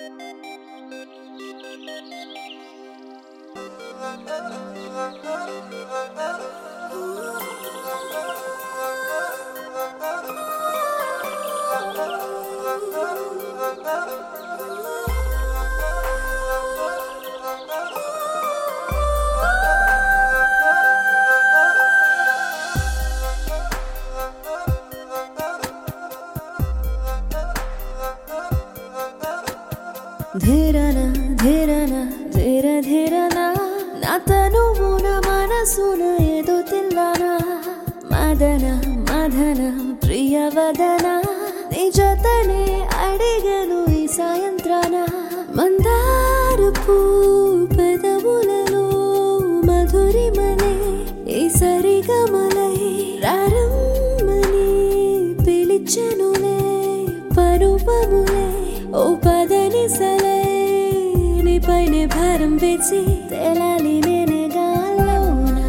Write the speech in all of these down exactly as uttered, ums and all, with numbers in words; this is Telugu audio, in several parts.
ధీరన ధీరన ధీర ధీరన నా తనువున మనసున ఏదో తిల్లనా మదన మదన ప్రియవదన నిజతనే అడిగను ఈ సాయంత్రాన మందారపు పెదవులలో మధురిమలే ఈ సరిగమలై రారమ్మని పిలిచెనులే పరుపములే ఓ పదని సలై నీ పైనే భారం వేసి తేలాలి నేనే గాల్లోనా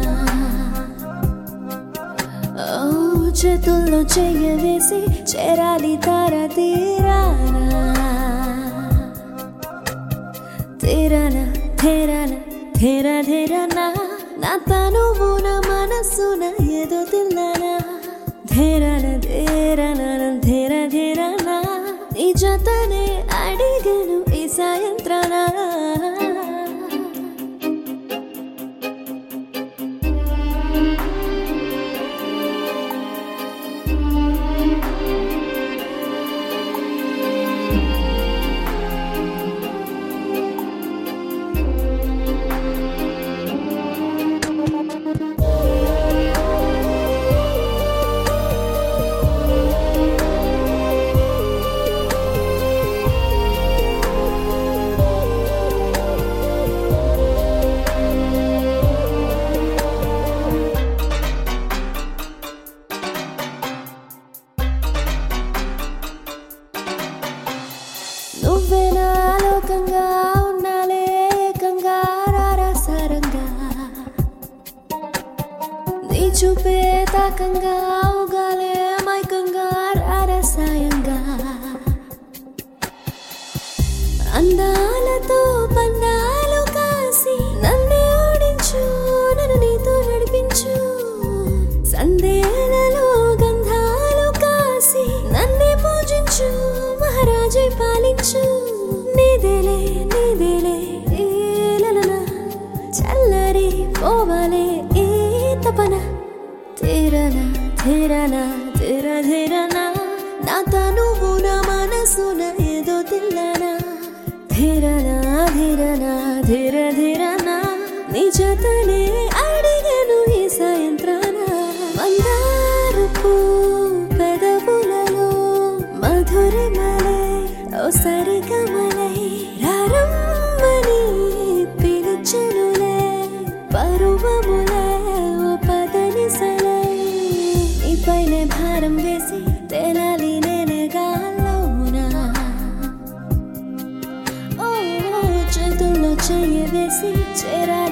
ఓ చేతుల్లో చెయ్య వేసి చేరాలి తార తీరానా తీరన ధీరన ధీర ధీరన నా తనువున మనసున ఏదో తిల్లనా ధీరన ధీరన ధీర ధీరన నీ జతనే అడిగను ఈ సాయంత్రాన నువ్వేనా లోకంగా ఉన్నాలే ఏకంగా రారాసారంగా నీ చూపే తాకంగా ఉగాలే మైకంగా రారసాయంగా అందాలతో పందాలు కాసి నన్నే ఓడించు నన్ను నీతో నడిపించు సందేలలో గంధాలు కాసి నన్నే పూజించు మహారాజై పాలించు నీదేలే నీదేలే ఏలన చల్లరి పోవాలే ఈ తపన తీరన ధీరన ధీర ధీరన నా తనువున మనసున ఏదో తిల్లనా ధీరన ధీరన ధీర ధీరన నీ జతనే అడిగను ఈ సాయంత్రాన మందారపు పెదవులలో మధురిమలై ఓ సరిగమలై రారమ్మని పిలిచెనులే పరువములే ఓ పదని సలై నీ పైనే భారం వేసి తేలాలి నేనే గాల్లోనా ఓ చేతుల్లో చెయ్యి వేసి చేరాలి